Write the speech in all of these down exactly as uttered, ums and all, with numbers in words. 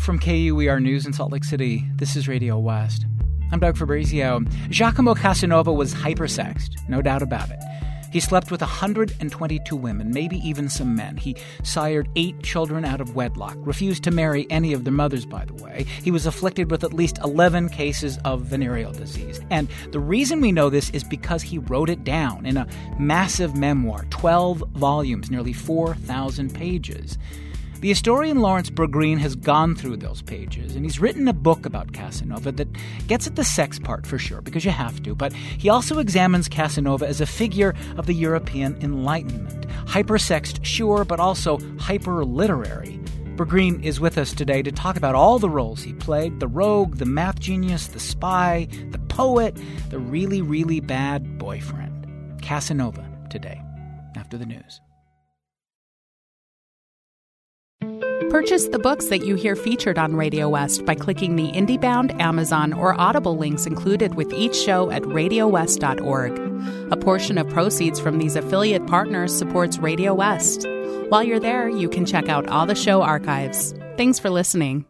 From K U E R News in Salt Lake City, this is Radio West. I'm Doug Fabrizio. Giacomo Casanova was hypersexed, no doubt about it. He slept with one hundred twenty-two women, maybe even some men. He sired eight children out of wedlock, refused to marry any of their mothers, by the way. He was afflicted with at least eleven cases of venereal disease. And the reason we know this is because he wrote it down in a massive memoir, twelve volumes, nearly four thousand pages. The historian Lawrence Bergreen has gone through those pages, and he's written a book about Casanova that gets at the sex part for sure, because you have to, but he also examines Casanova as a figure of the European Enlightenment. Hypersexed, sure, but also hyper-literary. Bergreen is with us today to talk about all the roles he played: the rogue, the math genius, the spy, the poet, the really, really bad boyfriend. Casanova today, after the news. Purchase the books that you hear featured on Radio West by clicking the IndieBound, Amazon, or Audible links included with each show at radio west dot org. A portion of proceeds from these affiliate partners supports Radio West. While you're there, you can check out all the show archives. Thanks for listening.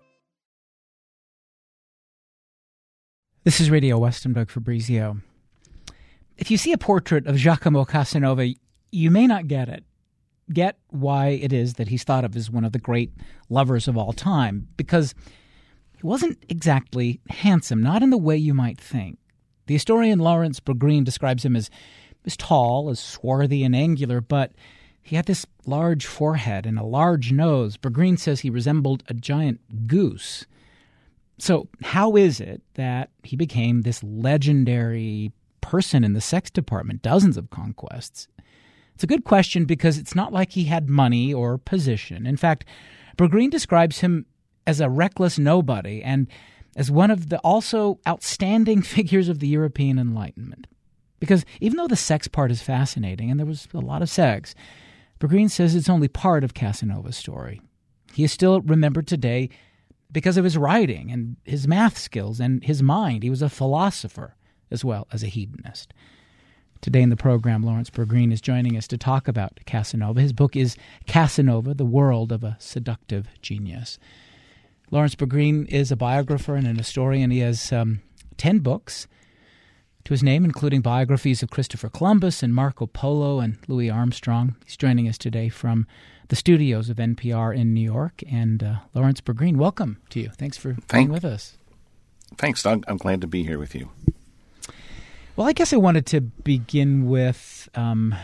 This is Radio West. I'm Doug Fabrizio. If you see a portrait of Giacomo Casanova, you may not get it. Get why it is that he's thought of as one of the great lovers of all time, because he wasn't exactly handsome, not in the way you might think. The historian Lawrence Bergreen describes him as, as tall, as swarthy and angular, but he had this large forehead and a large nose. Bergreen says he resembled a giant goose. So how is it that he became this legendary person in the sex department, dozens of conquests? It's a good question because it's not like he had money or position. In fact, Bergreen describes him as a reckless nobody and as one of the also outstanding figures of the European Enlightenment. Because even though the sex part is fascinating, and there was a lot of sex, Bergreen says it's only part of Casanova's story. He is still remembered today because of his writing and his math skills and his mind. He was a philosopher as well as a hedonist. Today in the program, Lawrence Bergreen is joining us to talk about Casanova. His book is Casanova, The World of a Seductive Genius. Lawrence Bergreen is a biographer and an historian. He has um, ten books to his name, including biographies of Christopher Columbus and Marco Polo and Louis Armstrong. He's joining us today from the studios of N P R in New York. And uh, Lawrence Bergreen, welcome to you. Thanks for Thank, being with us. Thanks, Doug. I'm glad to be here with you. Well, I guess I wanted to begin with, um,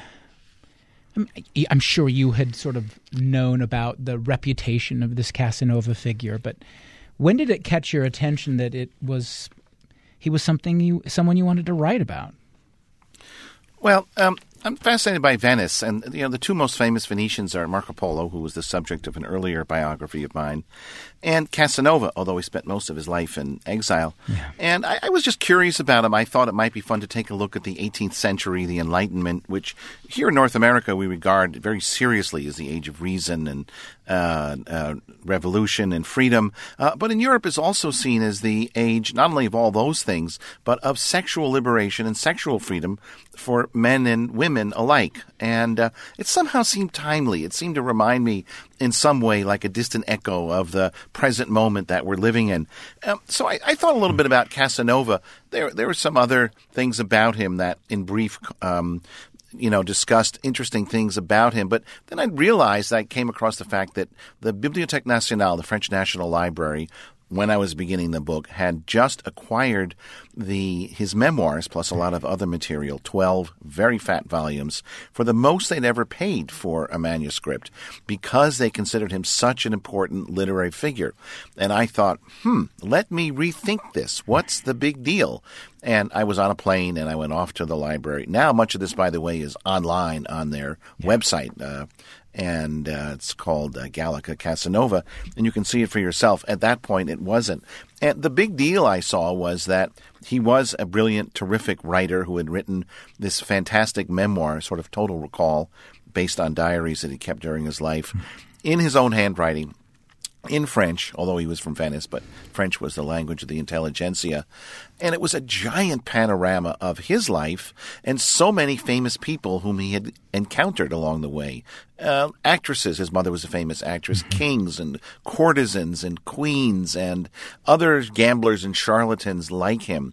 I'm sure you had sort of known about the reputation of this Casanova figure, but when did it catch your attention that it was, he was something you, someone you wanted to write about? Well, um, I'm fascinated by Venice, and you know the two most famous Venetians are Marco Polo, who was the subject of an earlier biography of mine, and Casanova, although he spent most of his life in exile. Yeah. And I, I was just curious about him. I thought it might be fun to take a look at the eighteenth century, the Enlightenment, which here in North America we regard very seriously as the age of reason and uh, uh, revolution and freedom. Uh, but in Europe is also seen as the age not only of all those things, but of sexual liberation and sexual freedom for men and women alike. And uh, it somehow seemed timely. It seemed to remind me in some way like a distant echo of the present moment that we're living in. Um, so I, I thought a little bit about Casanova. There, there were some other things about him that, in brief, um, you know, discussed interesting things about him. But then I realized I came across the fact that the Bibliothèque Nationale, the French National Library, when I was beginning the book, had just acquired the his memoirs, plus a lot of other material, twelve very fat volumes, for the most they'd ever paid for a manuscript, because they considered him such an important literary figure. And I thought, hmm, let me rethink this. What's the big deal? And I was on a plane, and I went off to the library. Now, much of this, by the way, is online on their yeah. website, uh, and uh, it's called uh, Gallica Casanova, and you can see it for yourself. At that point, it wasn't. And the big deal I saw was that he was a brilliant, terrific writer who had written this fantastic memoir, sort of Total Recall, based on diaries that he kept during his life, in his own handwriting, in French, although he was from Venice, but French was the language of the intelligentsia. And it was a giant panorama of his life and so many famous people whom he had encountered along the way. Uh, actresses, his mother was a famous actress, kings and courtesans and queens and other gamblers and charlatans like him.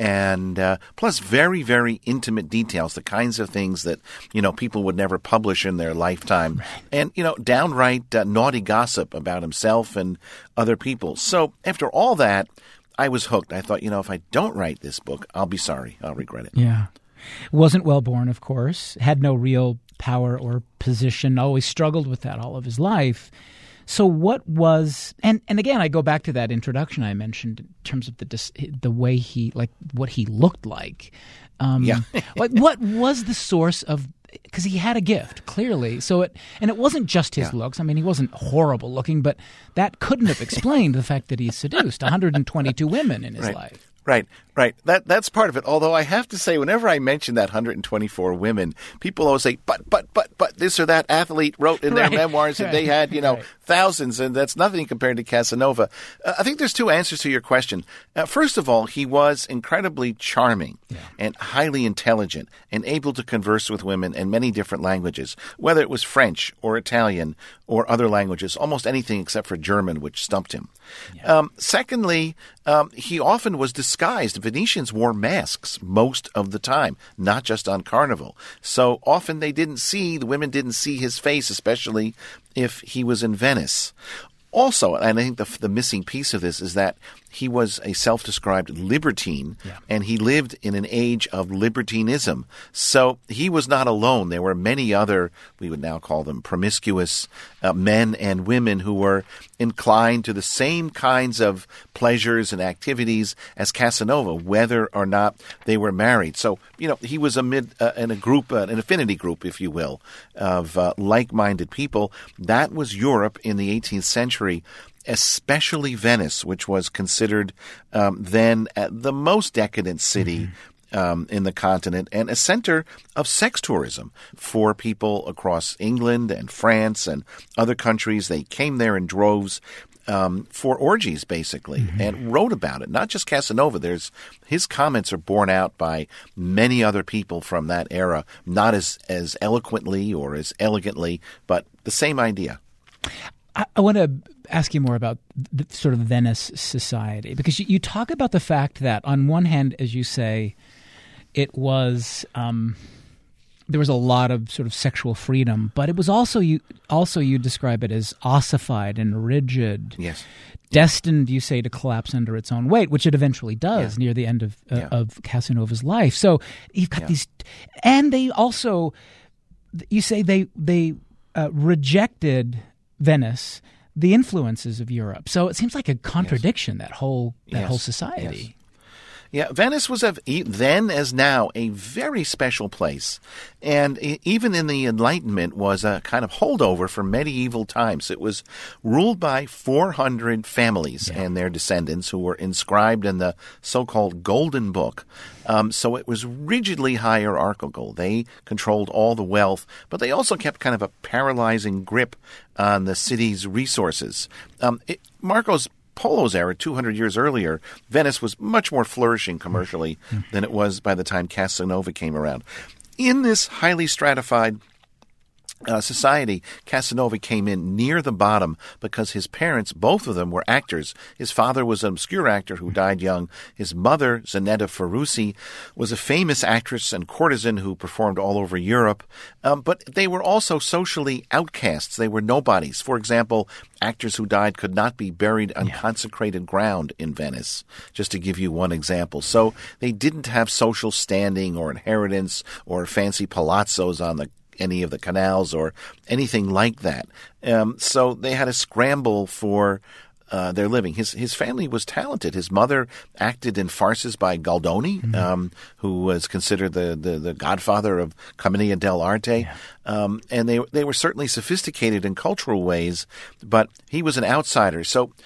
And uh, plus very, very intimate details, the kinds of things that, you know, people would never publish in their lifetime. And, you know, downright uh, naughty gossip about himself and other people. So after all that, I was hooked. I thought, you know, if I don't write this book, I'll be sorry. I'll regret it. Yeah. Wasn't well born, of course. Had no real power or position. Always struggled with that all of his life. So what was and, and again, I go back to that introduction I mentioned in terms of the the way he like what he looked like. Um, yeah. like what was the source of? Because he had a gift, clearly. So it and it wasn't just his yeah. looks. I mean, he wasn't horrible looking, but that couldn't have explained the fact that he seduced one hundred twenty-two women in his right. life. Right, right. That that's part of it. Although I have to say, whenever I mention that one hundred twenty-four women, people always say, "But, but, but, but, this or that athlete wrote in their right. memoirs that right. they had, you know, right. thousands, and that's nothing compared to Casanova." Uh, I think there's two answers to your question. Uh, first of all, he was incredibly charming yeah. and highly intelligent and able to converse with women in many different languages, whether it was French or Italian or other languages, almost anything except for German, which stumped him. Yeah. Um, secondly, um, he often was disguised. Venetians wore masks most of the time, not just on Carnival. So often they didn't see, the women didn't see his face, especially if he was in Venice. Also, and I think the, the missing piece of this is that he was a self-described libertine, yeah. and he lived in an age of libertinism. So he was not alone. There were many other, we would now call them promiscuous uh, men and women who were inclined to the same kinds of pleasures and activities as Casanova, whether or not they were married. So, you know, he was amid uh, in a group, uh, an affinity group, if you will, of uh, like-minded people. That was Europe in the eighteenth century. Especially Venice, which was considered um, then the most decadent city mm-hmm. um, in the continent and a center of sex tourism for people across England and France and other countries. They came there in droves um, for orgies, basically, mm-hmm. and wrote about it. Not just Casanova. There's his comments are borne out by many other people from that era, not as, as eloquently or as elegantly, but the same idea. I, I want to ask you more about the sort of Venice society, because you, you talk about the fact that on one hand, as you say, it was um, there was a lot of sort of sexual freedom, but it was also you also you describe it as ossified and rigid, yes, destined, you say, to collapse under its own weight, which it eventually does yeah. near the end of uh, yeah. of Casanova's life. So you've got yeah. these, and they also, you say they they uh, rejected Venice, the influences of Europe. So it seems like a contradiction, yes. that whole that yes. whole society. Yes. Yeah, Venice was a, then as now a very special place, and even in the Enlightenment was a kind of holdover from medieval times. It was ruled by four hundred families yeah. and their descendants who were inscribed in the so-called Golden Book. Um, so it was rigidly hierarchical. They controlled all the wealth, but they also kept kind of a paralyzing grip on the city's resources. Um, it, Marco's Polo's era, two hundred years earlier, Venice was much more flourishing commercially than it was by the time Casanova came around. In this highly stratified uh, society, Casanova came in near the bottom because his parents, both of them, were actors. His father was an obscure actor who died young. His mother, Zanetta Ferrucci, was a famous actress and courtesan who performed all over Europe. Um, but they were also socially outcasts. They were nobodies. For example, actors who died could not be buried on yeah. consecrated ground in Venice, just to give you one example. So they didn't have social standing or inheritance or fancy palazzos on the any of the canals or anything like that. Um, so they had to scramble for uh, their living. His his family was talented. His mother acted in farces by Goldoni, mm-hmm. um, who was considered the, the, the godfather of Commedia dell'arte. Yeah. Um, and they they were certainly sophisticated in cultural ways, but he was an outsider. So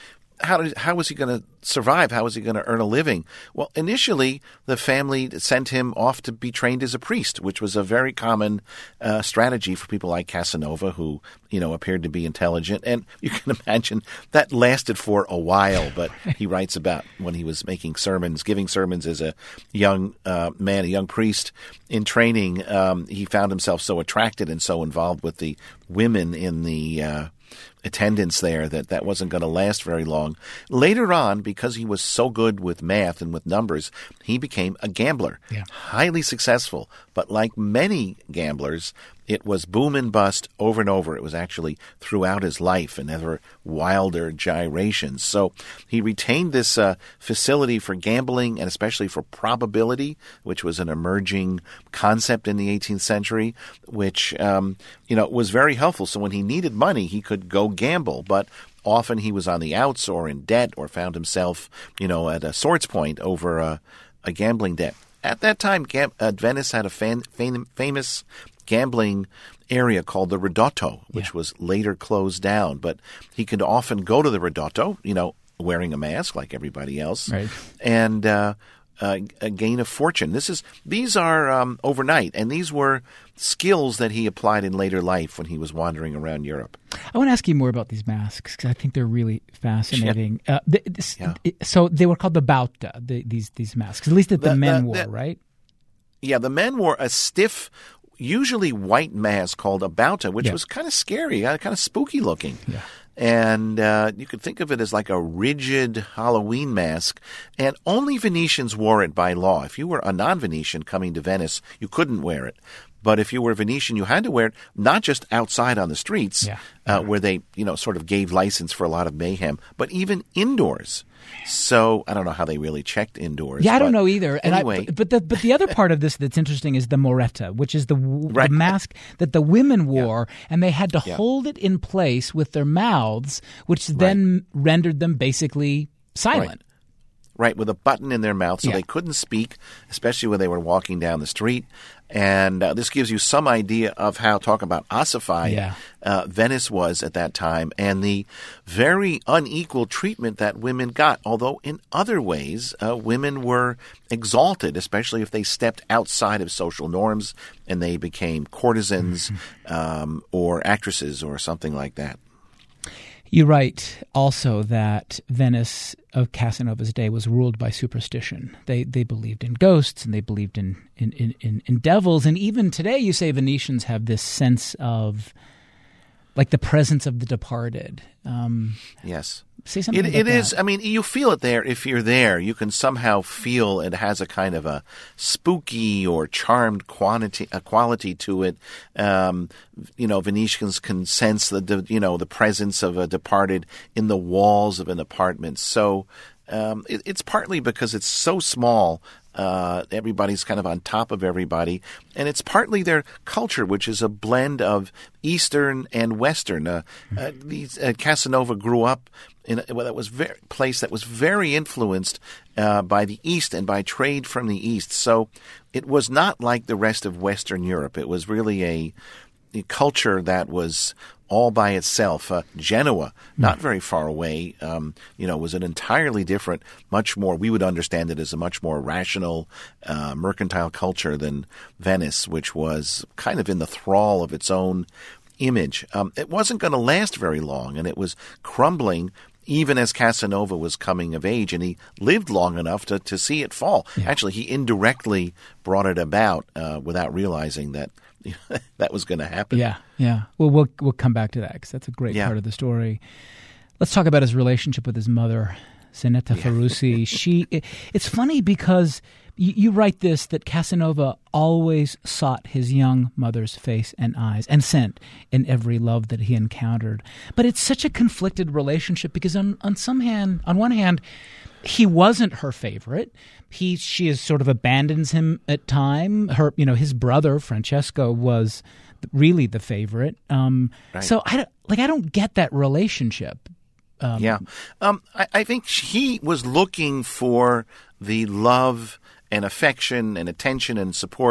how did how was he going to survive? How was he going to earn a living? Well, initially, the family sent him off to be trained as a priest, which was a very common uh, strategy for people like Casanova, who, you know, appeared to be intelligent. And you can imagine that lasted for a while. But he writes about when he was making sermons, giving sermons as a young uh, man, a young priest in training. Um, he found himself so attracted and so involved with the women in the uh, attendance there that that wasn't going to last very long. Later on, because he was so good with math and with numbers, he became a gambler, yeah. highly successful. But like many gamblers, it was boom and bust over and over. It was actually throughout his life and ever wilder gyrations. So he retained this uh, facility for gambling and especially for probability, which was an emerging concept in the eighteenth century, which um, you know was very helpful. So when he needed money, he could go gamble, but often he was on the outs or in debt or found himself, you know, at a sword's point over a, a gambling debt. At that time, Gam- uh, Venice had a fan- fam- famous gambling area called the Ridotto, which yeah. was later closed down. But he could often go to the Ridotto, you know, wearing a mask like everybody else, right. and uh, uh, gain a fortune. This is these are um, overnight, and these were skills that he applied in later life when he was wandering around Europe. I want to ask you more about these masks because I think they're really fascinating. Yeah. Uh, th- this, yeah. So they were called the bauta, the, these these masks, at least that the, the men the, wore, the, right? Yeah, the men wore a stiff, usually white mask called a bauta, which yeah. was kind of scary, uh, kind of spooky looking. Yeah. And uh, you could think of it as like a rigid Halloween mask. And only Venetians wore it by law. If you were a non-Venetian coming to Venice, you couldn't wear it. But if you were Venetian, you had to wear it not just outside on the streets, yeah. uh, where they, you know, sort of gave license for a lot of mayhem, but even indoors. So I don't know how they really checked indoors. Yeah, I don't know either. And anyway, I, but the but the other part of this that's interesting is the moretta, which is the, right. the mask that the women wore, yeah. and they had to yeah. hold it in place with their mouths, which then right. rendered them basically silent. Right. Right, with a button in their mouth so yeah. they couldn't speak, especially when they were walking down the street. And uh, this gives you some idea of how, talk about ossified, yeah. uh, Venice was at that time and the very unequal treatment that women got. Although in other ways, uh, women were exalted, especially if they stepped outside of social norms and they became courtesans mm-hmm. um, or actresses or something like that. You write also that Venice of Casanova's day was ruled by superstition. They they believed in ghosts and they believed in in, in, in, in devils. And even today you say Venetians have this sense of like the presence of the departed. Um, yes. Say something it, about it that. is. I mean, you feel it there. If you're there, you can somehow feel it has a kind of a spooky or charmed quantity, a quality to it. Um, you know, Venetians can sense the, the, you know, the presence of a departed in the walls of an apartment. So um, it, it's partly because it's so small. Uh, everybody's kind of on top of everybody. And it's partly their culture, which is a blend of Eastern and Western. Uh, uh, these, uh, Casanova grew up in a well, that was very, place that was very influenced uh, by the East and by trade from the East. So it was not like the rest of Western Europe. It was really a, a culture that was all by itself. Uh, Genoa, not very far away, um, you know, was an entirely different, much more, we would understand it as a much more rational, uh, mercantile culture than Venice, which was kind of in the thrall of its own image. Um, it wasn't going to last very long, and it was crumbling even as Casanova was coming of age, and he lived long enough to, to see it fall. Yeah. Actually, he indirectly brought it about uh, without realizing that that was going to happen. Yeah, yeah. Well, we'll we'll come back to that because that's a great yeah. part of the story. Let's talk about his relationship with his mother, Zenetta yeah. Ferrucci. She. It, it's funny because you, you write this that Casanova always sought his young mother's face and eyes and scent in every love that he encountered. But it's such a conflicted relationship because on on some hand, on one hand, he wasn't her favorite. He, she is sort of abandons him at time. Her, you know, his brother Francesco was really the favorite. Um, right. So I don't, like, I don't get that relationship. Um, yeah, um, I, I think he was looking for the love and affection and attention and support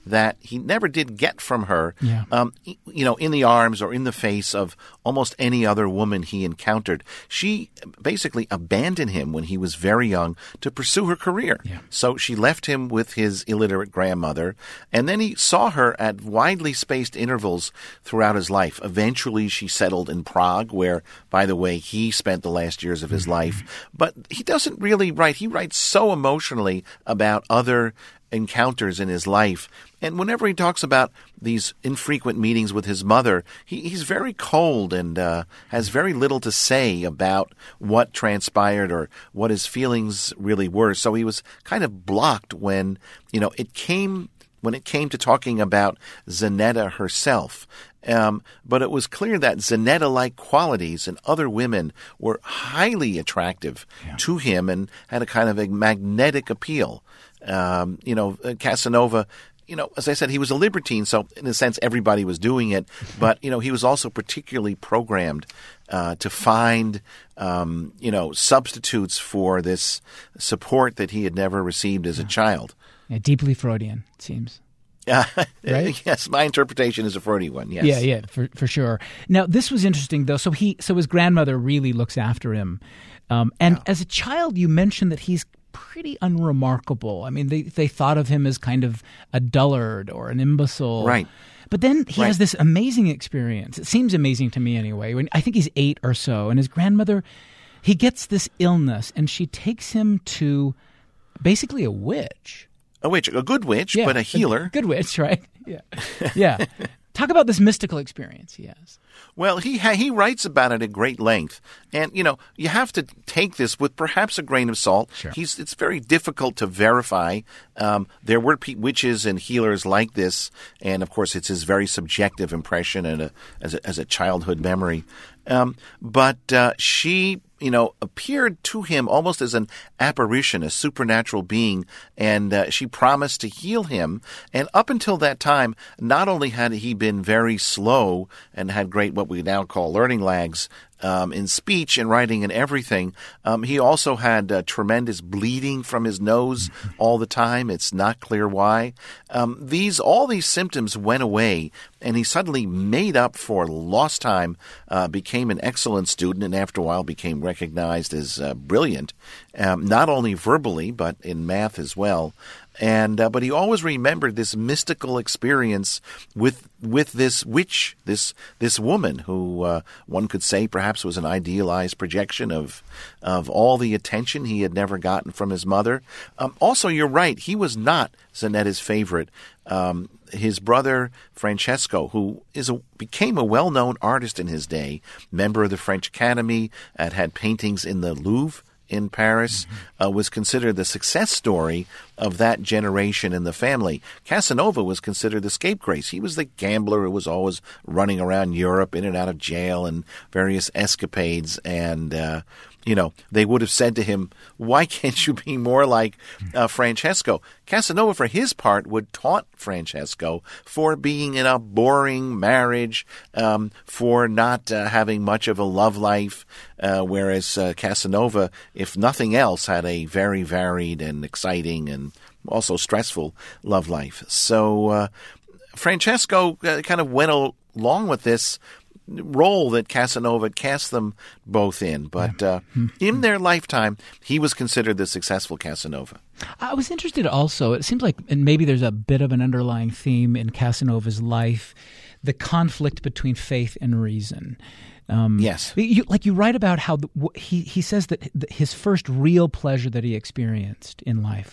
that he never did get from her, Yeah. um, you know, in the arms or in the face of almost any other woman he encountered. She basically abandoned him when he was very young to pursue her career. Yeah. So she left him with his illiterate grandmother, and then he saw her at widely spaced intervals throughout his life. Eventually, she settled in Prague, where, by the way, he spent the last years of his mm-hmm. life. But he doesn't really write. He writes so emotionally about other encounters in his life. And whenever he talks about these infrequent meetings with his mother, he, he's very cold and uh, has very little to say about what transpired or what his feelings really were. So he was kind of blocked when, you know, it came when it came to talking about Zanetta herself. Um, but it was clear that Zanetta-like qualities in other women were highly attractive yeah. to him and had a kind of a magnetic appeal. Um, you know, Casanova, you know, as I said, he was a libertine, so in a sense everybody was doing it. But, you know, he was also particularly programmed uh, to find, um, you know, substitutes for this support that he had never received as yeah. a child. Yeah, deeply Freudian, it seems. Uh, right? Yes, my interpretation is a Freudian one, yes. Yeah, yeah, for for sure. Now, this was interesting, though. So he, so his grandmother really looks after him. Um, and yeah. as a child, you mentioned that he's pretty unremarkable. I mean, they, they thought of him as kind of a dullard or an imbecile. Right. But then he right. has this amazing experience. It seems amazing to me anyway. When I think he's eight or so, and his grandmother, he gets this illness, and she takes him to basically a witch. A witch, a good witch, yeah, but a healer. A good witch, right? Yeah. Yeah. Talk about this mystical experience he has. Well, he ha- he writes about it at great length. And, you know, you have to take this with perhaps a grain of salt. Sure. He's It's very difficult to verify. Um, there were pe- witches and healers like this. And, of course, it's his very subjective impression and a, as, a, as a childhood memory. Um, but uh, she, you know, appeared to him almost as an apparition, a supernatural being, and uh, she promised to heal him. And up until that time, not only had he been very slow and had great what we now call learning lags um, in speech and writing and everything, um, he also had uh, tremendous bleeding from his nose all the time. It's not clear why. Um, these all these symptoms went away, and he suddenly made up for lost time, uh, became an excellent student, and after a while became recognized as uh, brilliant, um, not only verbally but in math as well. And uh, but he always remembered this mystical experience with with this witch, this this woman who uh, one could say perhaps was an idealized projection of of all the attention he had never gotten from his mother. Um, also, you're right; he was not Zanetta's favorite. Um, his brother Francesco, who is a, became a well-known artist in his day, member of the French Academy, had had paintings in the Louvre in Paris, mm-hmm. uh, was considered the success story of that generation in the family. Casanova was considered the scapegrace. He was the gambler who was always running around Europe, in and out of jail, and various escapades. And, uh, you know, they would have said to him, why can't you be more like uh, Francesco? Casanova, for his part, would taunt Francesco for being in a boring marriage, um, for not uh, having much of a love life, uh, whereas uh, Casanova, if nothing else, had a very varied and exciting and also stressful love life. So uh, Francesco uh, kind of went along with this role that Casanova cast them both in. But uh, in their lifetime, he was considered the successful Casanova. I was interested also, it seems like, and maybe there's a bit of an underlying theme in Casanova's life, the conflict between faith and reason. Um, yes. You, like you write about how the, he, he says that his first real pleasure that he experienced in life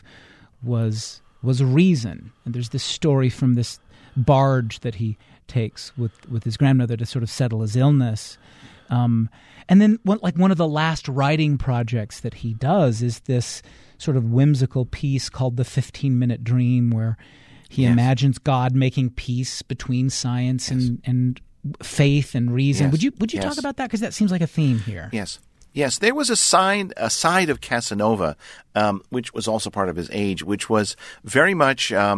was was reason. And there's this story from this barge that he takes with, with his grandmother to sort of settle his illness. Um, and then one, like one of the last writing projects that he does is this sort of whimsical piece called The fifteen-Minute Dream, where he yes. imagines God making peace between science yes. and, and faith and reason. Yes. Would you would you yes. talk about that? Because that seems like a theme here. Yes. Yes, there was a side, a side of Casanova, um, which was also part of his age, which was very much um,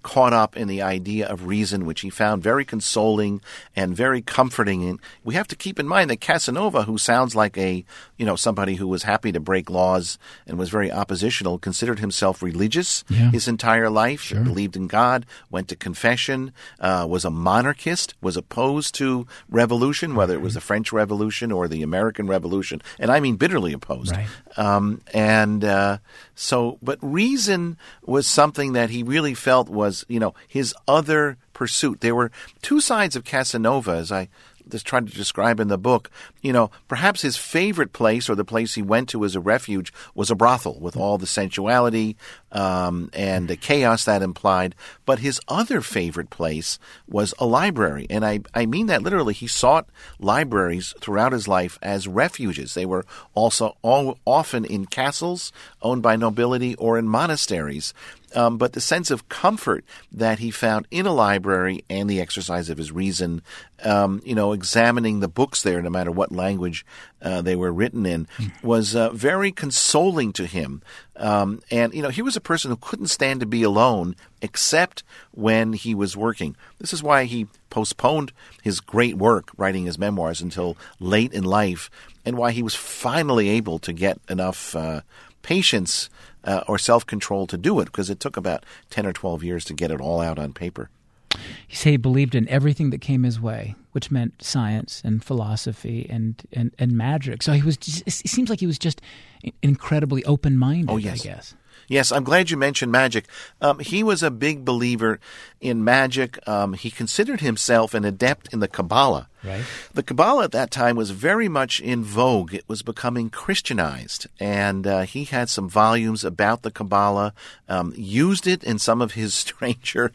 caught up in the idea of reason, which he found very consoling and very comforting. And we have to keep in mind that Casanova, who sounds like a, you know, somebody who was happy to break laws and was very oppositional, considered himself religious yeah. his entire life, sure. believed in God, went to confession, uh, was a monarchist, was opposed to revolution, whether it was the French Revolution or the American Revolution, and I mean bitterly opposed. Right. Um, and uh, so, but reason was something that he really felt was, you know, his other pursuit. There were two sides of Casanova, as I just tried to describe in the book. You know, perhaps his favorite place, or the place he went to as a refuge, was a brothel with all the sensuality um, and the chaos that implied. But his other favorite place was a library. And I, I mean that literally. He sought libraries throughout his life as refuges. They were also all, often in castles owned by nobility or in monasteries. Um, but the sense of comfort that he found in a library and the exercise of his reason, um, you know, examining the books there, no matter what language uh, they were written in, was uh, very consoling to him. Um, and, you know, he was a person who couldn't stand to be alone except when he was working. This is why he postponed his great work, writing his memoirs, until late in life, and why he was finally able to get enough uh, patience Uh, or self-control to do it, because it took about ten or twelve years to get it all out on paper. You say he believed in everything that came his way, which meant science and philosophy and, and, and magic. So he was just, it seems like he was just incredibly open-minded, oh, yes. I guess. Yes, I'm glad you mentioned magic. Um, he was a big believer in magic. Um, he considered himself an adept in the Kabbalah. Right. The Kabbalah at that time was very much in vogue. It was becoming Christianized, and uh, he had some volumes about the Kabbalah, um, used it in some of his stranger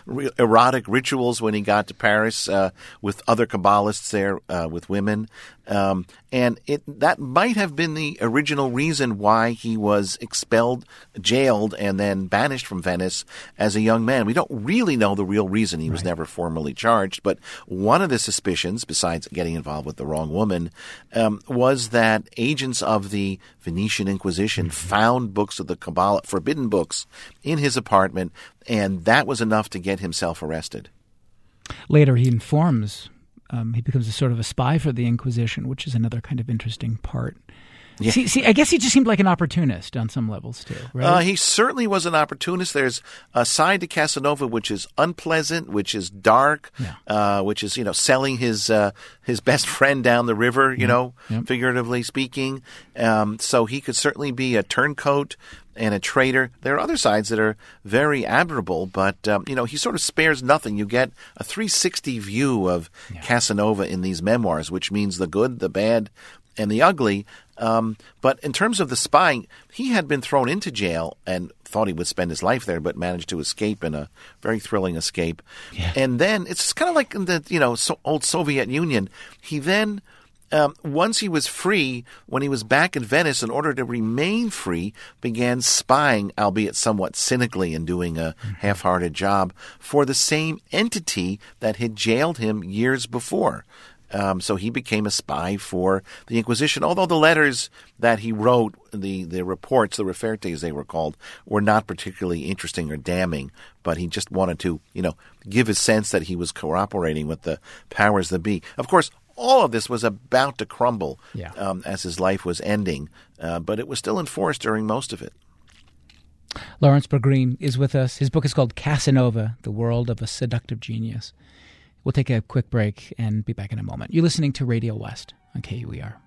erotic rituals when he got to Paris uh, with other Kabbalists there, uh, with women. Um, and it that might have been the original reason why he was expelled, jailed, and then banished from Venice as a young man. We don't really know the real reason. He was right. never formally charged, but one of the suspicions, besides getting involved with the wrong woman, um, was that agents of the Venetian Inquisition mm-hmm. found books of the Kabbalah, forbidden books, in his apartment, and that was enough to get himself arrested. Later, he informs, um, he becomes a sort of a spy for the Inquisition, which is another kind of interesting part. Yeah. See, see, I guess he just seemed like an opportunist on some levels, too, right? Uh, he certainly was an opportunist. There's a side to Casanova which is unpleasant, which is dark, yeah. uh, which is, you know, selling his uh, his best friend down the river, you yep. know, yep. figuratively speaking. Um, so he could certainly be a turncoat and a traitor. There are other sides that are very admirable, but, um, you know, he sort of spares nothing. You get a three sixty view of yeah. Casanova in these memoirs, which means the good, the bad, and the ugly. Um, but in terms of the spying, he had been thrown into jail and thought he would spend his life there, but managed to escape in a very thrilling escape. Yeah. And then it's kind of like in the, you know, so old Soviet Union. He then, um, once he was free, when he was back in Venice, in order to remain free, began spying, albeit somewhat cynically and doing a mm-hmm. half-hearted job, for the same entity that had jailed him years before. Um, so he became a spy for the Inquisition, although the letters that he wrote, the, the reports, the refertes they were called, were not particularly interesting or damning, but he just wanted to, you know, give a sense that he was cooperating with the powers that be. Of course, all of this was about to crumble yeah. um, as his life was ending, uh, but it was still enforced during most of it. Lawrence Bergreen is with us. His book is called Casanova, The World of a Seductive Genius. We'll take a quick break and be back in a moment. You're listening to Radio West on K U E R.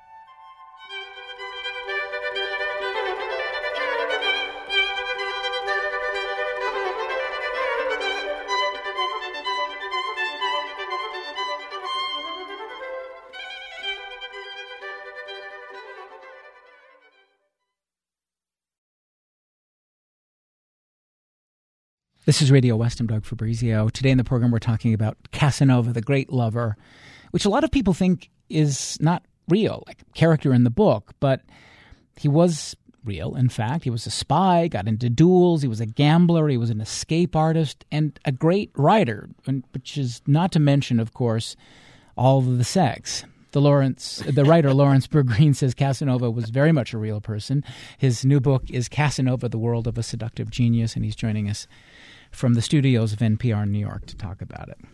This is Radio West. I'm Doug Fabrizio. Today in the program, we're talking about Casanova, the great lover, which a lot of people think is not real, like character in the book, but he was real. In fact, he was a spy, got into duels, he was a gambler, he was an escape artist, and a great writer, which is not to mention, of course, all of the sex. The Lawrence, the writer Lawrence Bergreen says Casanova was very much a real person. His new book is Casanova, The World of a Seductive Genius, and he's joining us from the studios of N P R in New York to talk about it.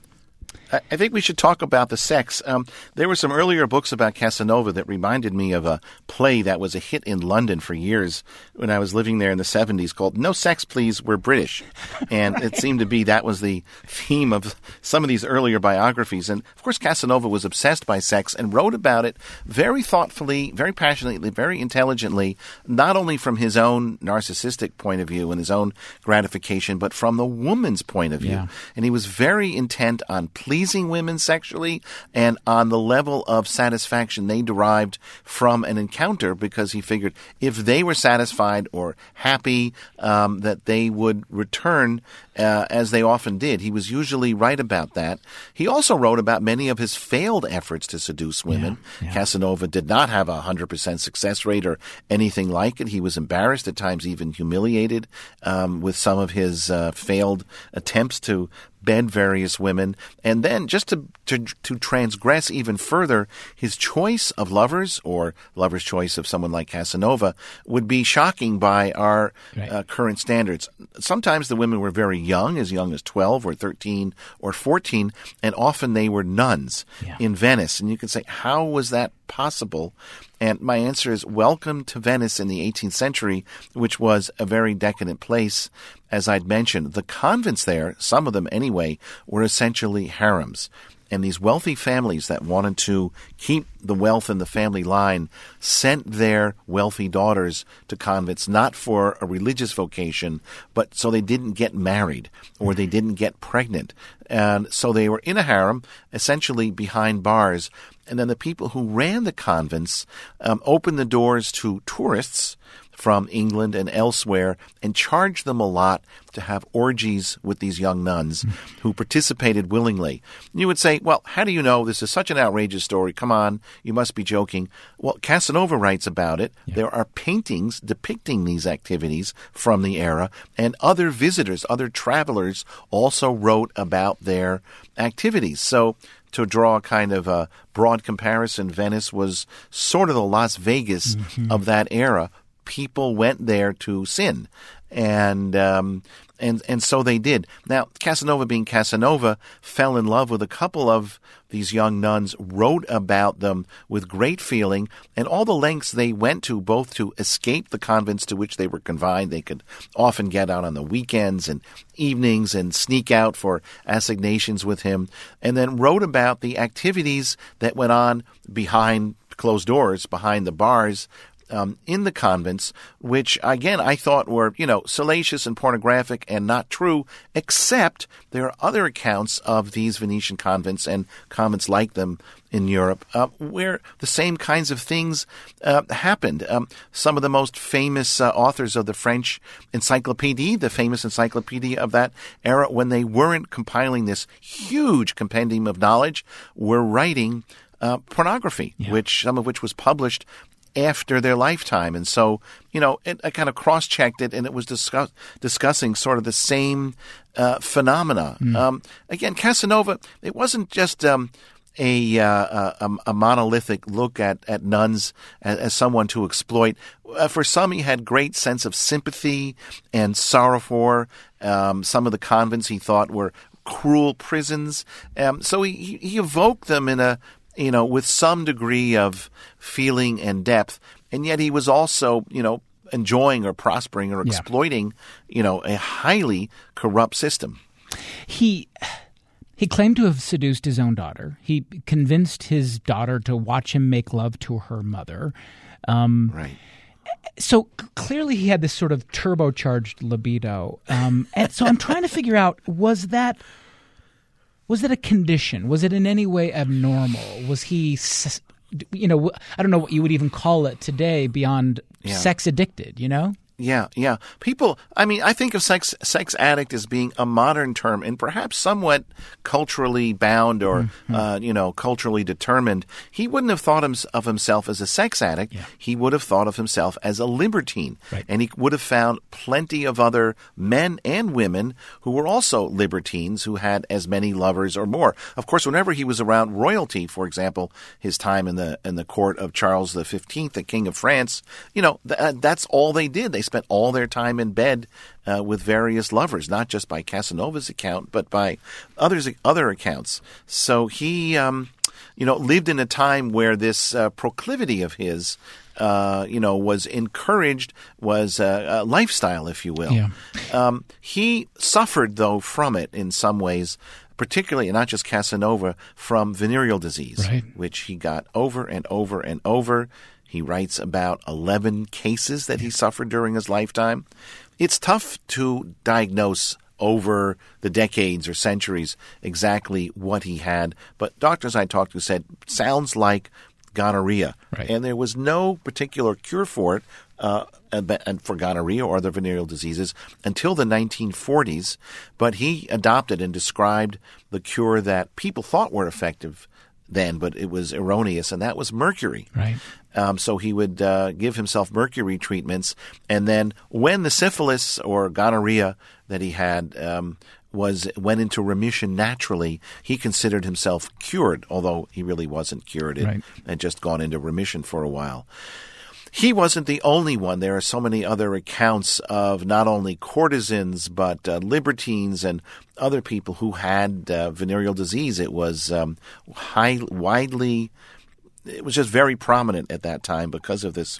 I think we should talk about the sex. Um, there were some earlier books about Casanova that reminded me of a play that was a hit in London for years when I was living there in the seventies called No Sex, Please, We're British. And right. It seemed to be that was the theme of some of these earlier biographies. And, of course, Casanova was obsessed by sex and wrote about it very thoughtfully, very passionately, very intelligently, not only from his own narcissistic point of view and his own gratification, but from the woman's point of view. Yeah. And he was very intent on pleasing women sexually and on the level of satisfaction they derived from an encounter, because he figured if they were satisfied or happy, um, that they would return uh, as they often did. He was usually right about that. He also wrote about many of his failed efforts to seduce women. Yeah, yeah. Casanova did not have a one hundred percent success rate or anything like it. He was embarrassed, at times even humiliated, um, with some of his uh, failed attempts to bed various women. And then just to, to to transgress even further, his choice of lovers, or lover's choice of someone like Casanova, would be shocking by our right. uh, current standards. Sometimes the women were very young, as young as twelve or thirteen or fourteen, and often they were nuns yeah. in Venice. And you can say, how was that possible? And my answer is, welcome to Venice in the eighteenth century, which was a very decadent place. As I'd mentioned, the convents there, some of them anyway, were essentially harems. And these wealthy families that wanted to keep the wealth in the family line sent their wealthy daughters to convents, not for a religious vocation, but so they didn't get married or they didn't get pregnant. And so they were in a harem, essentially behind bars. And then the people who ran the convents um, opened the doors to tourists from England and elsewhere and charged them a lot to have orgies with these young nuns who participated willingly. And you would say, well, how do you know? This is such an outrageous story. Come on, you must be joking. Well, Casanova writes about it. Yeah. There are paintings depicting these activities from the era, and other visitors, other travelers also wrote about their activities. So to draw a kind of a broad comparison, Venice was sort of the Las Vegas mm-hmm. of that era. People went there to sin, and um, and and so they did. Now, Casanova, being Casanova, fell in love with a couple of these young nuns, wrote about them with great feeling, and all the lengths they went to, both to escape the convents to which they were confined. They could often get out on the weekends and evenings and sneak out for assignations with him, and then wrote about the activities that went on behind closed doors, behind the bars, Um, in the convents, which, again, I thought were, you know, salacious and pornographic and not true, except there are other accounts of these Venetian convents and convents like them in Europe uh, where the same kinds of things uh, happened. Um, some of the most famous uh, authors of the French Encyclopédie, the famous encyclopedia of that era, when they weren't compiling this huge compendium of knowledge, were writing uh, pornography, yeah. which some of which was published after their lifetime. And so, you know, it, I kind of cross-checked it, and it was discuss, discussing sort of the same uh, phenomena. Mm. Um, again, Casanova, it wasn't just um, a, uh, a, a monolithic look at, at nuns as, as someone to exploit. Uh, for some, he had great sense of sympathy and sorrow for. Um, some of the convents he thought were cruel prisons. Um, so he, he evoked them in a you know, with some degree of feeling and depth. And yet he was also, you know, enjoying or prospering or exploiting, yeah. you know, a highly corrupt system. He he claimed to have seduced his own daughter. He convinced his daughter to watch him make love to her mother. Um, right. So clearly he had this sort of turbocharged libido. Um, and so I'm trying to figure out, was that... Was it a condition? Was it in any way abnormal? Was he, you know, I don't know what you would even call it today beyond yeah. sex addicted, you know? Yeah, yeah. People, I mean, I think of sex sex addict as being a modern term and perhaps somewhat culturally bound or, mm-hmm. uh, you know, culturally determined. He wouldn't have thought of himself as a sex addict. Yeah. He would have thought of himself as a libertine. Right. And he would have found plenty of other men and women who were also libertines, who had as many lovers or more. Of course, whenever he was around royalty, for example, his time in the in the court of Charles the fifteenth, the King of France, you know, th- that's all they did. They spent all their time in bed uh, with various lovers, not just by Casanova's account, but by others other accounts. So he, um, you know, lived in a time where this uh, proclivity of his, uh, you know, was encouraged, was a, a lifestyle, if you will. Yeah. Um, he suffered, though, from it in some ways, particularly, not just Casanova, from venereal disease, right. which he got over and over and over. He writes about eleven cases that he suffered during his lifetime. It's tough to diagnose over the decades or centuries exactly what he had, but doctors I talked to said, sounds like gonorrhea. Right. And there was no particular cure for it, uh, and for gonorrhea or other venereal diseases until the nineteen forties, but he adopted and described the cure that people thought were effective then, but it was erroneous, and that was mercury. Right. Um, so he would uh, give himself mercury treatments, and then when the syphilis or gonorrhea that he had um, was went into remission naturally, he considered himself cured, although he really wasn't cured. It Right. had just gone into remission for a while. He wasn't the only one. There are so many other accounts of not only courtesans but uh, libertines and other people who had uh, venereal disease. It was um, high, widely, it was just very prominent at that time because of this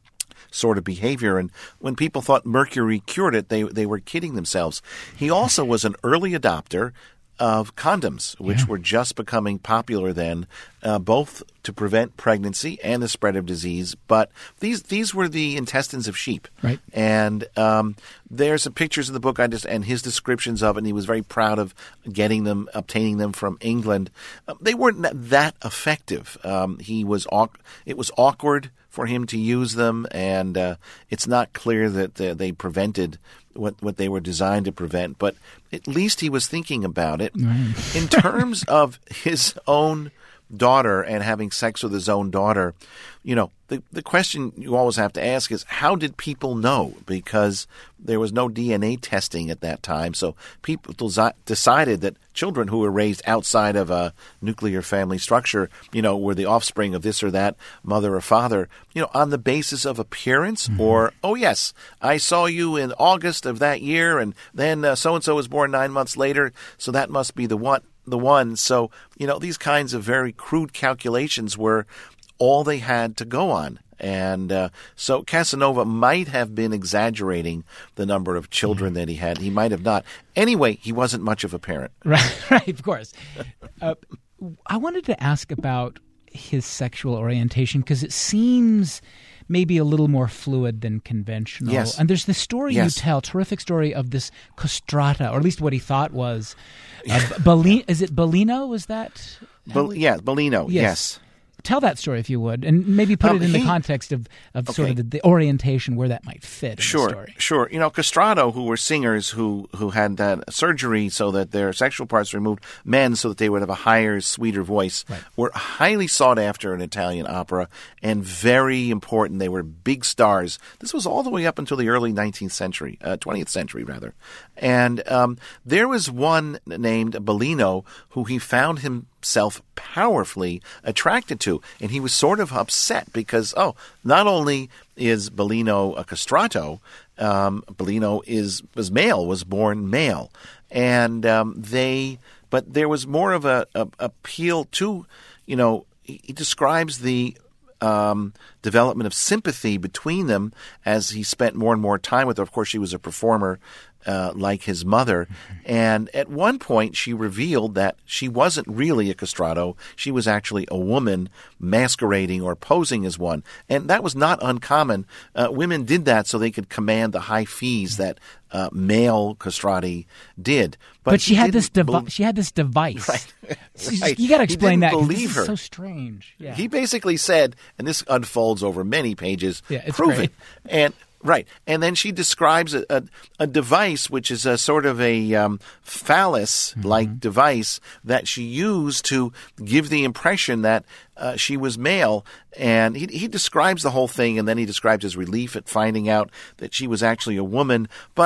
sort of behavior. And when people thought mercury cured it, they they were kidding themselves. He also was an early adopter of condoms, which Yeah. were just becoming popular then, uh, both to prevent pregnancy and the spread of disease. But these these were the intestines of sheep. Right. And um, there's some pictures in the book I just and his descriptions of it, and he was very proud of getting them, obtaining them from England. Uh, they weren't that effective. Um, he was aw- It was awkward for him to use them, and uh, it's not clear that uh, they prevented what what they were designed to prevent, but at least he was thinking about it. Right. In terms of his own daughter and having sex with his own daughter, you know, the the question you always have to ask is, how did people know? Because there was no D N A testing at that time, so people desi- decided that children who were raised outside of a nuclear family structure, you know, were the offspring of this or that mother or father, you know, on the basis of appearance, mm-hmm. or, oh, yes, I saw you in August of that year, and then uh, so-and-so was born nine months later, so that must be the one. the one. So, you know, these kinds of very crude calculations were all they had to go on. And uh, so Casanova might have been exaggerating the number of children that he had. He might have not. Anyway, he wasn't much of a parent. Right, right, of course. Uh, I wanted to ask about his sexual orientation because it seems maybe a little more fluid than conventional. Yes. And there's this story Yes. you tell, terrific story of this castrata, or at least what he thought was. Uh, Bellino, is it Bellino? Was that? Bel- yeah, Bellino, yes. yes. Tell that story if you would, and maybe put Um, it in he- the context of, of sort Okay. of the, the orientation where that might fit in Sure, the story. sure. You know, castrato, who were singers who, who had that surgery so that their sexual parts removed, men so that they would have a higher, sweeter voice, Right. were highly sought after in Italian opera and very important. They were big stars. This was all the way up until the early nineteenth century, uh, twentieth century, rather. And um, there was one named Bellino who he found himself powerfully attracted to, and he was sort of upset because, oh, not only is Bellino a castrato, um, Bellino is was male, was born male, and um, they, but there was more of a, a appeal to, you know, he, he describes the Um, development of sympathy between them as he spent more and more time with her. Of course, she was a performer uh, like his mother. Mm-hmm. And at one point, she revealed that she wasn't really a castrato. She was actually a woman masquerading or posing as one. And that was not uncommon. Uh, women did that so they could command the high fees that uh, male castrati did. But, But she had this didn't devi- bel- she had this device. Right. She's- Right. You got to He explain that. didn't 'cause believe this her. is so strange. Yeah. He basically said, and this unfolds over many pages, Yeah, it's prove great. it. And right, and then she describes a, a, a device which is a sort of a um, phallus-like Mm-hmm. device that she used to give the impression that uh, she was male. And he, he describes the whole thing, and then he describes his relief at finding out that she was actually a woman. But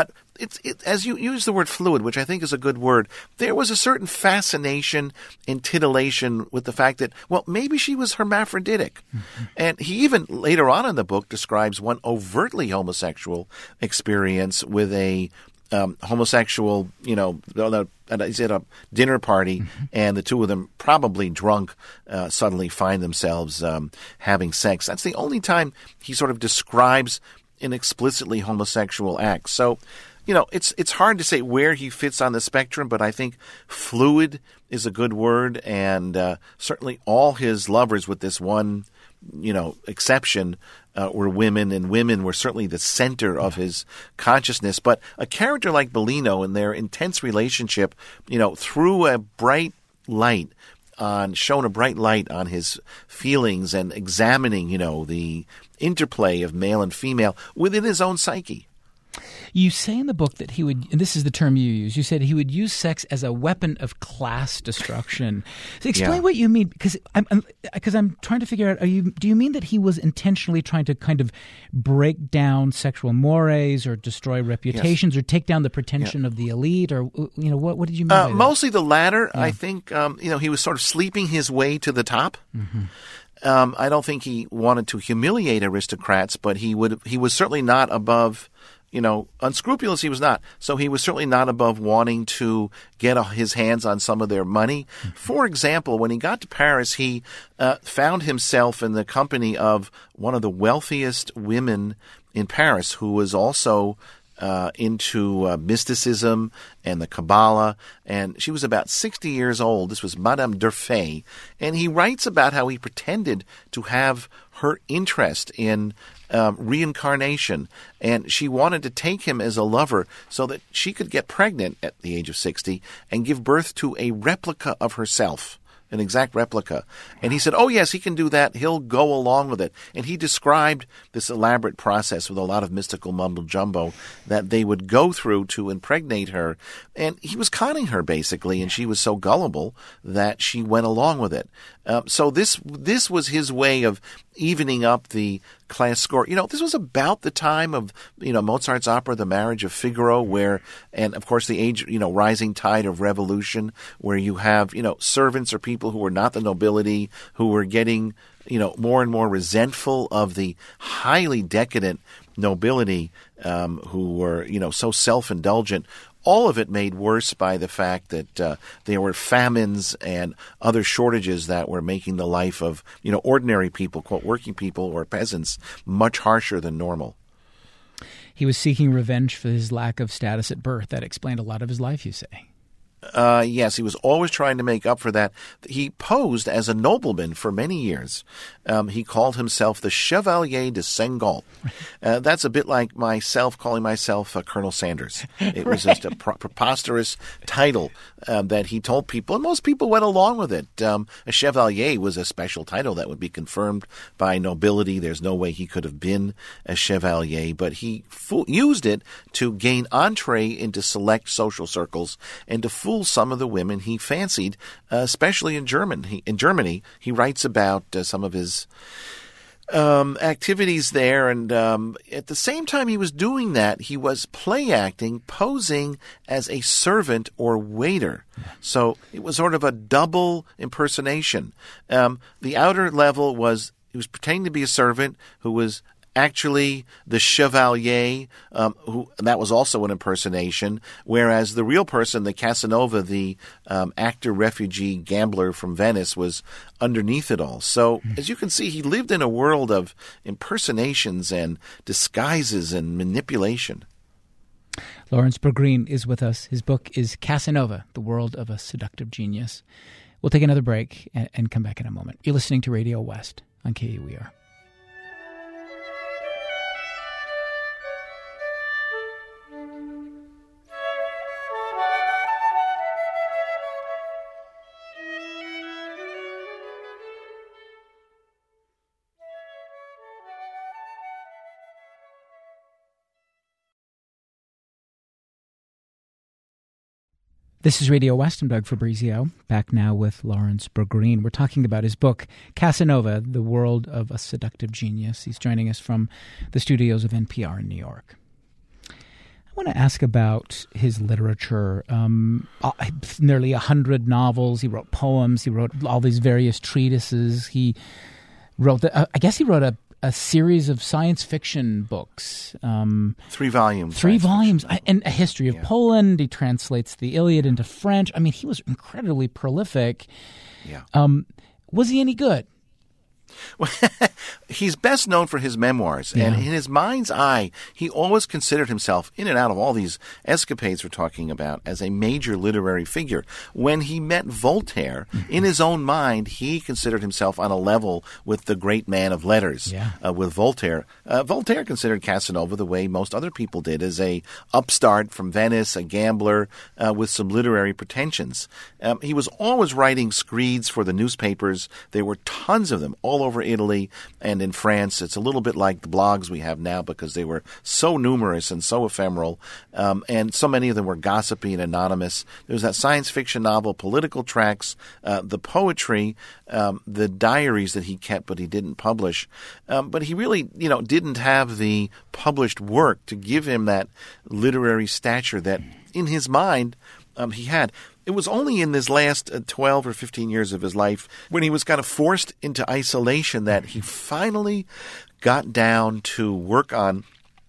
it's it, as you use the word fluid, which I think is a good word, there was a certain fascination and titillation with the fact that, well, maybe she was hermaphroditic. Mm-hmm. And he even later on in the book describes one overtly homosexual experience with a um, homosexual, you know, he's at a dinner party, mm-hmm. and the two of them, probably drunk, uh, suddenly find themselves um, having sex. That's the only time he sort of describes an explicitly homosexual act. So, you know, it's it's hard to say where he fits on the spectrum, but I think fluid is a good word, and uh, certainly all his lovers, with this one, you know, exception, uh, were women, and women were certainly the center of his consciousness. But a character like Bellino and their intense relationship, you know, threw a bright light on, shone a bright light on his feelings and examining, you know, the interplay of male and female within his own psyche. You say in the book that he would, and this is the term you use, you said he would use sex as a weapon of class destruction. So explain Yeah. what you mean, because I'm, I'm, because I'm trying to figure out, are you, do you mean that he was intentionally trying to kind of break down sexual mores or destroy reputations, yes. or take down the pretension yeah. of the elite, or, you know, what, what did you mean uh, by that? Mostly the latter. Yeah. I think, um, you know, he was sort of sleeping his way to the top. Mm-hmm. Um, I don't think he wanted to humiliate aristocrats, but he would. He was certainly not above, you know, unscrupulous he was not. So he was certainly not above wanting to get his hands on some of their money. Mm-hmm. For example, when he got to Paris, he uh, found himself in the company of one of the wealthiest women in Paris, who was also Uh, into uh, mysticism and the Kabbalah, and she was about sixty years old. This was Madame Durfey, and he writes about how he pretended to have her interest in um, reincarnation, and she wanted to take him as a lover so that she could get pregnant at the age of sixty and give birth to a replica of herself. An exact replica. And he said, oh, yes, he can do that. He'll go along with it. And he described this elaborate process with a lot of mystical mumbo-jumbo that they would go through to impregnate her. And he was conning her, basically, and she was so gullible that she went along with it. Um, so this this was his way of evening up the class score. You know, this was about the time of, you know, Mozart's opera, The Marriage of Figaro, where, and of course the age, you know, rising tide of revolution, where you have, you know, servants or people who were not the nobility, who were getting, you know, more and more resentful of the highly decadent nobility, um, who were, you know, so self-indulgent. All of it made worse by the fact that uh, there were famines and other shortages that were making the life of, you know, ordinary people, quote, working people or peasants, much harsher than normal. He was seeking revenge for his lack of status at birth. That explained a lot of his life, you say. Uh, yes, he was always trying to make up for that. He posed as a nobleman for many years. Um, he called himself the Chevalier de Sengal. Uh, that's a bit like myself calling myself uh, Colonel Sanders. It was right. just a pro- preposterous title um, that he told people, and most people went along with it. Um, a Chevalier was a special title that would be confirmed by nobility. There's no way he could have been a Chevalier, but he fo- used it to gain entree into select social circles and to fool some of the women he fancied, uh, especially in German. He, in Germany, he writes about uh, some of his um, activities there, and um, at the same time he was doing that, he was play acting, posing as a servant or waiter. So it was sort of a double impersonation. Um, the outer level was he was pretending to be a servant who was actually the Chevalier, um, who that was also an impersonation, whereas the real person, the Casanova, the um, actor, refugee, gambler from Venice, was underneath it all. So, as you can see, he lived in a world of impersonations and disguises and manipulation. Lawrence Bergreen is with us. His book is Casanova, The World of a Seductive Genius. We'll take another break and, and come back in a moment. You're listening to Radio West on K U E R. This is Radio West. I'm Doug Fabrizio, back now with Lawrence Bergreen. We're talking about his book, Casanova, The World of a Seductive Genius. He's joining us from the studios of N P R in New York. I want to ask about his literature. Um, uh, nearly a hundred novels. He wrote poems. He wrote all these various treatises. He wrote, the, uh, I guess he wrote a, a series of science fiction books. Um, three volumes. Three volumes. I, and a history of Yeah. Poland. He translates the Iliad into French. I mean, he was incredibly prolific. Yeah. Um, was he any good? He's best known for his memoirs, Yeah. and in his mind's eye, he always considered himself, in and out of all these escapades we're talking about, as a major literary figure. When he met Voltaire, mm-hmm. in his own mind, he considered himself on a level with the great man of letters, yeah. uh, with Voltaire. Uh, Voltaire considered Casanova the way most other people did, as a upstart from Venice, a gambler uh, with some literary pretensions. Um, he was always writing screeds for the newspapers. There were tons of them all over Italy and in France. It's a little bit like the blogs we have now because they were so numerous and so ephemeral, um, and so many of them were gossipy and anonymous. There was that science fiction novel, political tracts, uh, the poetry, um, the diaries that he kept but he didn't publish. Um, but he really, you know, didn't have the published work to give him that literary stature that, in his mind, um, he had. It was only in his last uh, twelve or fifteen years of his life, when he was kind of forced into isolation, that he finally got down to work on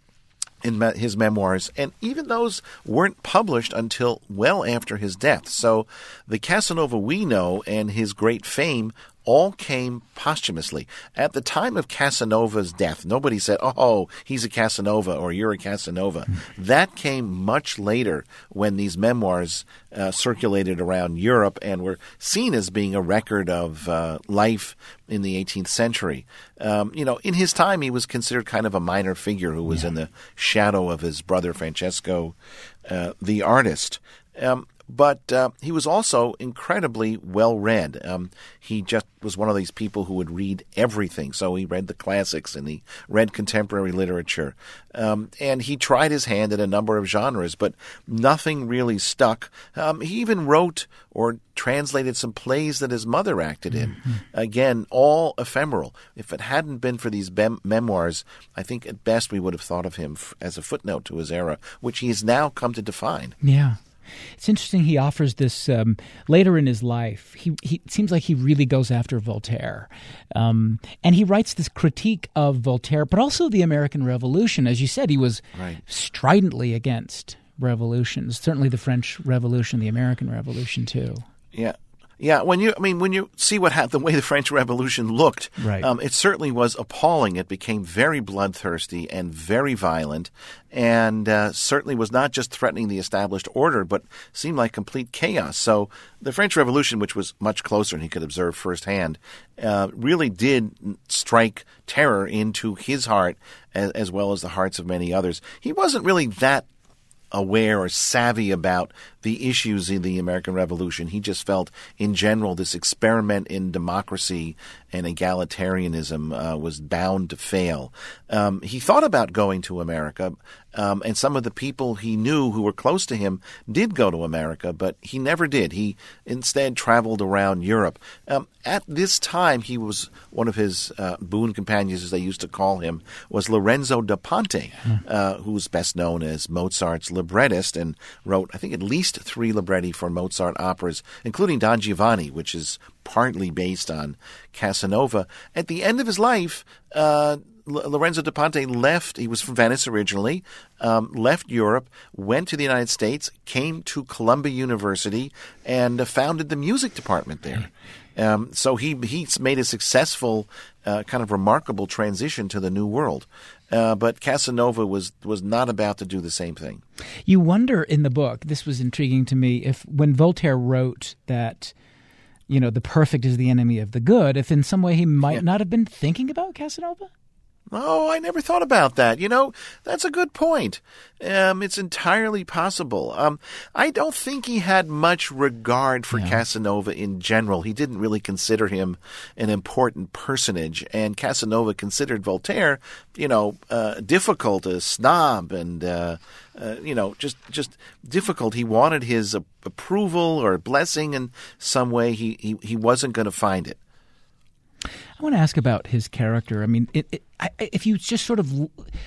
in me- his memoirs. And even those weren't published until well after his death. So the Casanova we know and his great fame all came posthumously. At the time of Casanova's death, nobody said, oh, he's a Casanova or you're a Casanova. Mm-hmm. That came much later when these memoirs uh, circulated around Europe and were seen as being a record of uh, life in the eighteenth century. Um, you know, in his time, he was considered kind of a minor figure who was yeah. in the shadow of his brother Francesco, uh, the artist. Um, But uh, he was also incredibly well-read. Um, he just was one of these people who would read everything. So he read the classics and he read contemporary literature. Um, and he tried his hand at a number of genres, but nothing really stuck. Um, he even wrote or translated some plays that his mother acted in. Mm-hmm. Again, all ephemeral. If it hadn't been for these mem- memoirs, I think at best we would have thought of him f- as a footnote to his era, which he has now come to define. Yeah. It's interesting he offers this um, later in his life. He, he it seems like he really goes after Voltaire. Um, and he writes this critique of Voltaire, but also the American Revolution. As you said, he was right. stridently against revolutions, certainly the French Revolution, the American Revolution too. Yeah. Yeah, when you, I mean, when you see what happened, the way the French Revolution looked, right. um, it certainly was appalling. It became very bloodthirsty and very violent, and uh, certainly was not just threatening the established order, but seemed like complete chaos. So the French Revolution, which was much closer and he could observe firsthand, uh, really did strike terror into his heart as, as well as the hearts of many others. He wasn't really that aware or savvy about the issues in the American Revolution. He just felt, in general, this experiment in democracy and egalitarianism uh, was bound to fail. Um, he thought about going to America, um, and some of the people he knew who were close to him did go to America, but he never did. He instead traveled around Europe. Um, at this time, he was one of his uh, boon companions, as they used to call him, was Lorenzo da Ponte, uh, who's best known as Mozart's librettist and wrote, I think, at least three libretti for Mozart operas, including Don Giovanni, which is partly based on Casanova. At the end of his life, uh, L- Lorenzo da Ponte left. He was from Venice originally, um, left Europe, went to the United States, came to Columbia University, and uh, founded the music department there. Um, so he he's made a successful, uh, kind of remarkable transition to the New World. Uh, but Casanova was was not about to do the same thing. You wonder in the book, this was intriguing to me, if when Voltaire wrote that, you know, the perfect is the enemy of the good, if in some way he might yeah. not have been thinking about Casanova? Oh, I never thought about that. You know, that's a good point. Um, it's entirely possible. Um, I don't think he had much regard for yeah. Casanova in general. He didn't really consider him an important personage. And Casanova considered Voltaire, you know, uh, difficult, a snob, and, uh, uh, you know, just just difficult. He wanted his uh, approval or blessing in some way. He, he, he wasn't going to find it. I want to ask about his character. I mean, it, it, I, if you just sort of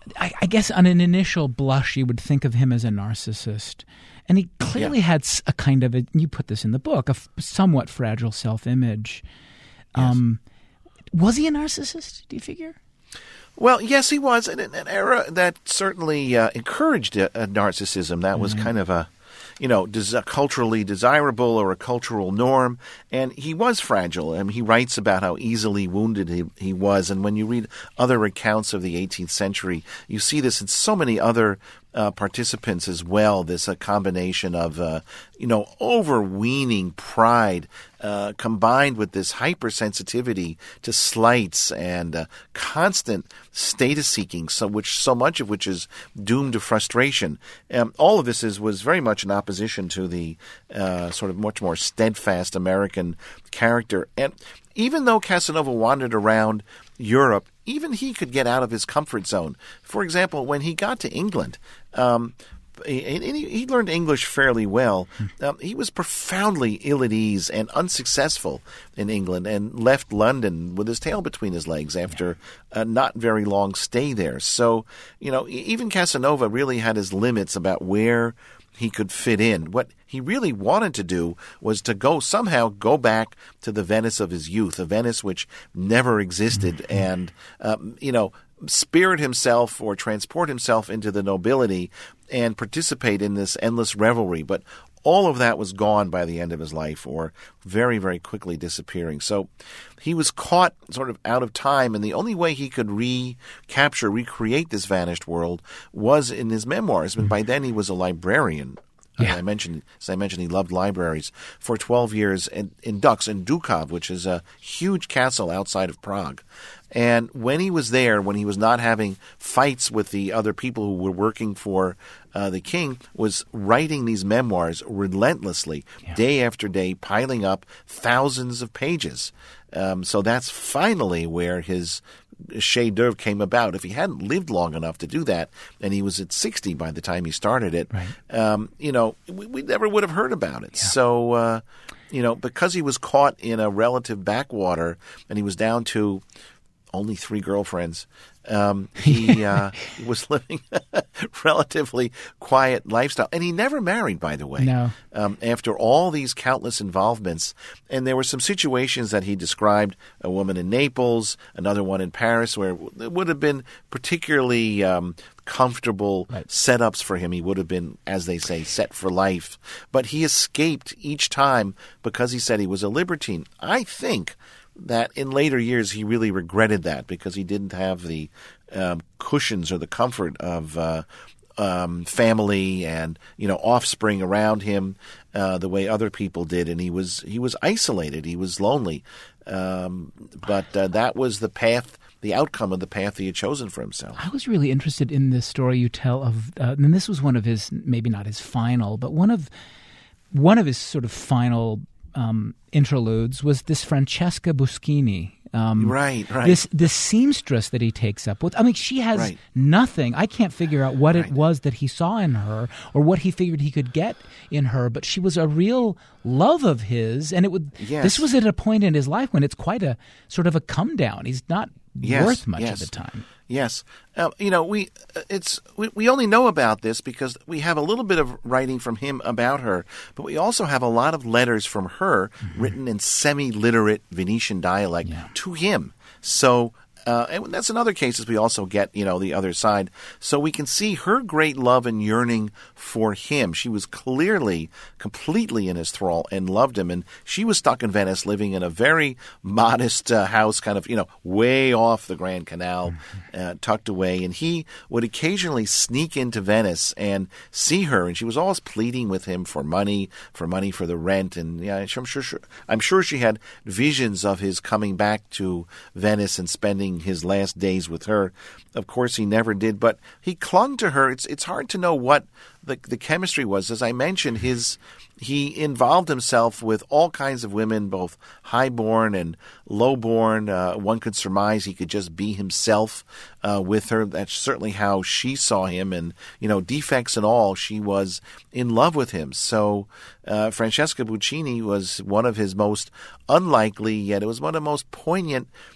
I, I guess on an initial blush, you would think of him as a narcissist. And he clearly yeah. had a kind of, a, you put this in the book, a f- somewhat fragile self-image. Yes. Um, was he a narcissist, do you figure? Well, yes, he was, in an era that certainly uh, encouraged a, a narcissism. That was mm-hmm. kind of a, you know, des- culturally desirable or a cultural norm. And he was fragile. I mean, he writes about how easily wounded he, he was. And when you read other accounts of the eighteenth century, you see this in so many other Uh, participants as well. This a combination of, uh, you know, overweening pride uh, combined with this hypersensitivity to slights and uh, constant status seeking, so which so much of which is doomed to frustration. Um, all of this is was very much in opposition to the uh, sort of much more steadfast American character. And even though Casanova wandered around Europe, even he could get out of his comfort zone. For example, when he got to England, um, and he, he learned English fairly well. Um, he was profoundly ill at ease and unsuccessful in England and left London with his tail between his legs after a not very long stay there. So, you know, even Casanova really had his limits about where he could fit in. What he really wanted to do was to go somehow go back to the Venice of his youth, a Venice which never existed, mm-hmm. and um, you know, spirit himself or transport himself into the nobility and participate in this endless revelry. But all of that was gone by the end of his life, or very, very quickly disappearing. So he was caught sort of out of time, and the only way he could recapture, recreate this vanished world was in his memoirs. And by then he was a librarian. Yeah. I mentioned, as I mentioned, he loved libraries for twelve years in, in Dux, in Dukov, which is a huge castle outside of Prague. And when he was there, when he was not having fights with the other people who were working for uh, the king, was writing these memoirs relentlessly, yeah. day after day, piling up thousands of pages. Um, so that's finally where his chef d'oeuvre came about. If he hadn't lived long enough to do that, and he was at sixty by the time he started it, right. um, you know, we, we never would have heard about it. Yeah. So, uh, you know, because he was caught in a relative backwater and he was down to only three girlfriends, um, he uh, was living a relatively quiet lifestyle. And he never married, by the way, no. um, after all these countless involvements. And there were some situations that he described, a woman in Naples, another one in Paris, where it would have been particularly um, comfortable right. setups for him. He would have been, as they say, set for life. But he escaped each time because he said he was a libertine. I think that in later years he really regretted that because he didn't have the um, cushions or the comfort of uh, um, family and, you know, offspring around him uh, the way other people did, and he was he was isolated. He was lonely, um, but uh, that was the path. The outcome of the path he had chosen for himself. I was really interested in this story you tell of, uh, and this was one of his, maybe not his final, but one of one of his sort of final um, interludes was this Francesca Buschini. Um, right, right. This this seamstress that he takes up with. I mean, she has right. nothing. I can't figure out what right. it was that he saw in her or what he figured he could get in her, but she was a real love of his, and it would. Yes. This was at a point in his life when it's quite a sort of a come down. He's not yes, worth much yes. at the time. Yes, uh, you know we it's we, we only know about this because we have a little bit of writing from him about her, but we also have a lot of letters from her mm-hmm. written in semi-literate Venetian dialect yeah. to him. So. Uh, and that's in other cases we also get, you know, the other side. So we can see her great love and yearning for him. She was clearly completely in his thrall and loved him. And she was stuck in Venice living in a very modest uh, house, kind of, you know, way off the Grand Canal, uh, tucked away. And he would occasionally sneak into Venice and see her. And she was always pleading with him for money, for money for the rent. And yeah, I'm sure, sure, I'm sure she had visions of his coming back to Venice and spending his last days with her. Of course, he never did, but he clung to her. It's it's hard to know what the the chemistry was. As I mentioned, his he involved himself with all kinds of women, both highborn and lowborn. Uh, one could surmise he could just be himself uh, with her. That's certainly how she saw him, and you know, defects and all, she was in love with him. So uh, Francesca Buschini was one of his most unlikely, yet it was one of the most poignant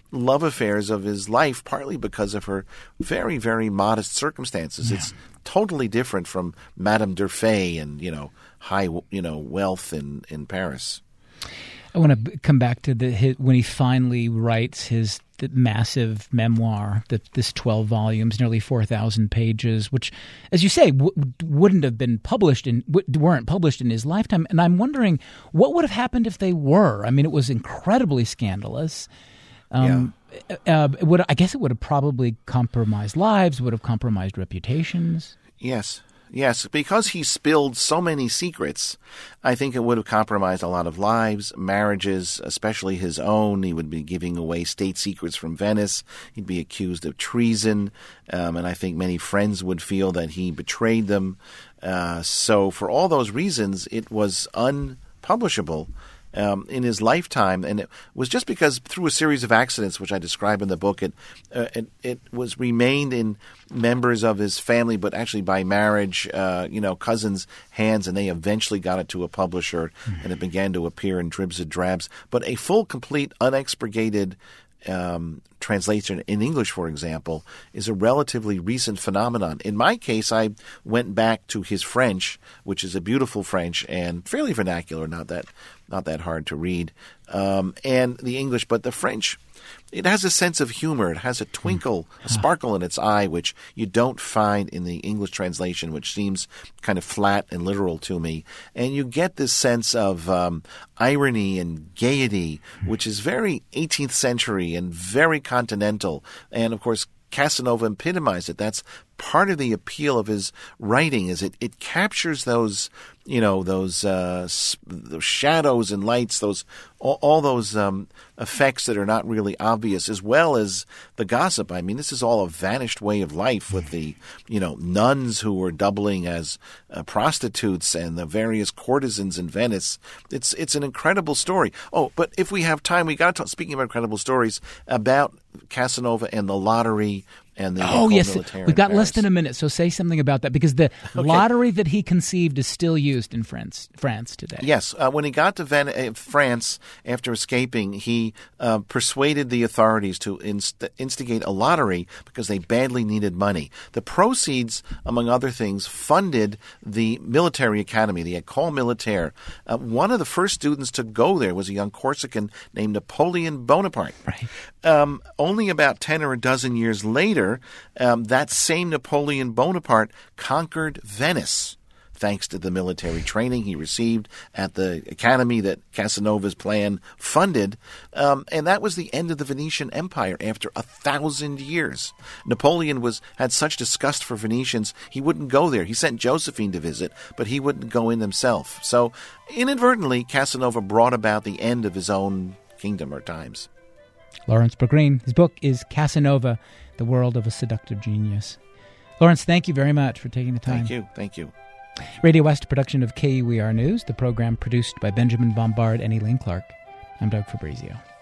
love affairs of his life, partly because of her very, very modest circumstances. Yeah. It's totally different from Madame Durfay and, you know, high, you know, wealth in, in Paris. I want to come back to the his, when he finally writes his the massive memoir, the, this twelve volumes, nearly four thousand pages, which, as you say, w- wouldn't have been published in w- weren't published in his lifetime. And I'm wondering what would have happened if they were. I mean, it was incredibly scandalous. Um, yeah. uh, it would, I guess it would have probably compromised lives, would have compromised reputations. Yes. Yes, because he spilled so many secrets, I think it would have compromised a lot of lives, marriages, especially his own. He would be giving away state secrets from Venice. He'd be accused of treason, um, and I think many friends would feel that he betrayed them. Uh, so for all those reasons, it was unpublishable. Um, in his lifetime, and it was just because through a series of accidents, which I describe in the book, it uh, it, it was remained in members of his family, but actually by marriage, uh, you know, cousins' hands, and they eventually got it to a publisher, mm-hmm. and it began to appear in dribs and drabs. But a full, complete, unexpurgated Um, translation in English, for example, is a relatively recent phenomenon. In my case, I went back to his French, which is a beautiful French and fairly vernacular, not that not that hard to read, um, and the English. But the French, it has a sense of humor. It has a twinkle, a sparkle in its eye, which you don't find in the English translation, which seems kind of flat and literal to me. And you get this sense of um, irony and gaiety, which is very eighteenth century and very continental. And, of course, Casanova epitomized it. That's part of the appeal of his writing, is it, it captures those, you know, those, uh, those shadows and lights, those all, all those um, effects that are not really obvious, as well as the gossip. I mean, this is all a vanished way of life with the, you know, nuns who were doubling as uh, prostitutes and the various courtesans in Venice. It's it's an incredible story. Oh, but if we have time, we got to talk, speaking of incredible stories, about Casanova and the lottery. And the oh, yes. We've got Paris. less than a minute, so say something about that, because the okay. lottery that he conceived is still used in France, France today. Yes. Uh, when he got to Ven- uh, France after escaping, he uh, persuaded the authorities to inst- instigate a lottery because they badly needed money. The proceeds, among other things, funded the military academy, the École Militaire. Uh, one of the first students to go there was a young Corsican named Napoleon Bonaparte. Right. Um, only about ten or a dozen years later, Um, that same Napoleon Bonaparte conquered Venice, thanks to the military training he received at the academy that Casanova's plan funded. Um, and that was the end of the Venetian Empire after a thousand years. Napoleon was had such disgust for Venetians, he wouldn't go there. He sent Josephine to visit, but he wouldn't go in himself. So inadvertently, Casanova brought about the end of his own kingdom or times. Lawrence Bergreen. His book is Casanova, The World of a Seductive Genius. Lawrence, thank you very much for taking the time. Thank you. Thank you. Radio West production of K U E R News, the program produced by Benjamin Bombard and Elaine Clark. I'm Doug Fabrizio.